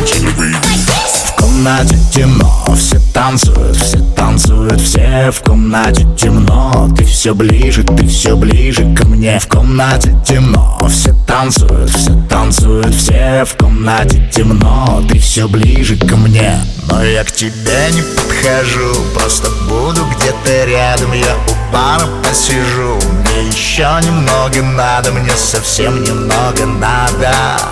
В комнате темно, все танцуют, все в комнате темно. Ты все ближе ко мне. В комнате темно, все танцуют, все в комнате темно. Ты все ближе ко мне. Но я к тебе не подхожу, просто буду где-то рядом. Я у бара посижу, мне еще немного надо, мне совсем немного надо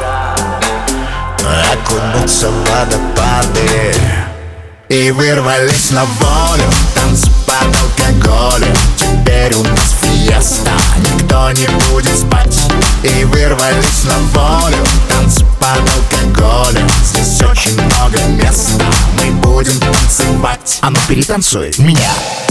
окунуться в водопады. И вырвались на волю, танцы под алкоголем. Теперь у нас фиеста, никто не будет спать. И вырвались на волю, танцы под алкоголем. Здесь очень много места, мы будем танцевать. А ну перетанцуй меня.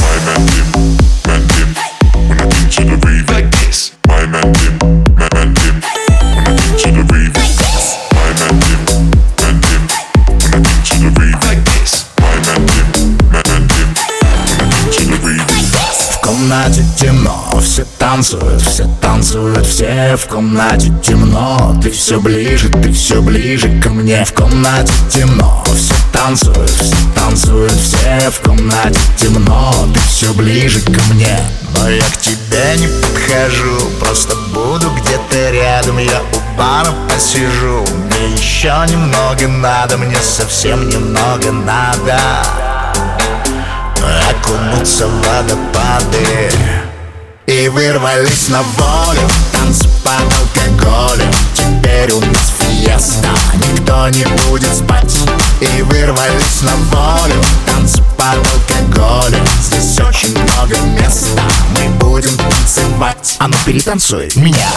В комнате темно, все танцуют, все в комнате темно. Ты все ближе ко мне. В комнате темно, все танцуют, все в комнате темно. Ты все ближе ко мне. Но я к тебе не подхожу, просто буду где-то рядом. Я у бара посижу, мне еще немного надо, мне совсем немного надо окунуться в водопады. И вырвались на волю, танцы под алкоголем. Теперь у нас фиеста, никто не будет спать. И вырвались на волю, танцы под алкоголем. Здесь очень много места, мы будем танцевать. А ну перетанцуй меня.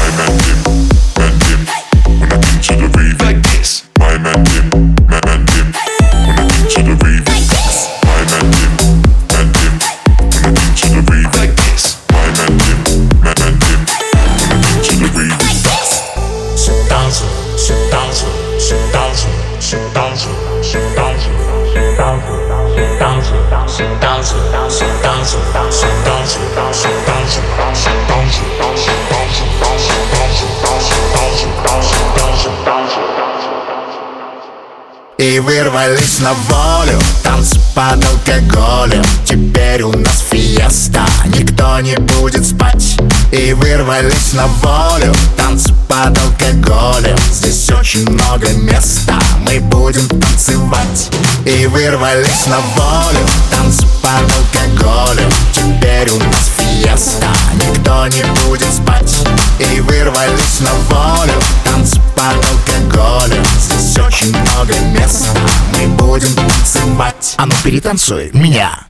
И вырвались на волю, танцы под алкоголем. Теперь у нас фиеста, никто не будет спать. И вырвались на волю, танцы под алкоголем. Здесь очень много места, мы будем танцевать. И вырвались на волю, танцы под алкоголем. Теперь у нас фиеста, никто не будет спать. И вырвались на волю, танцы под алкоголем. Здесь очень много места, мы будем танцевать. А ну перетанцуй меня.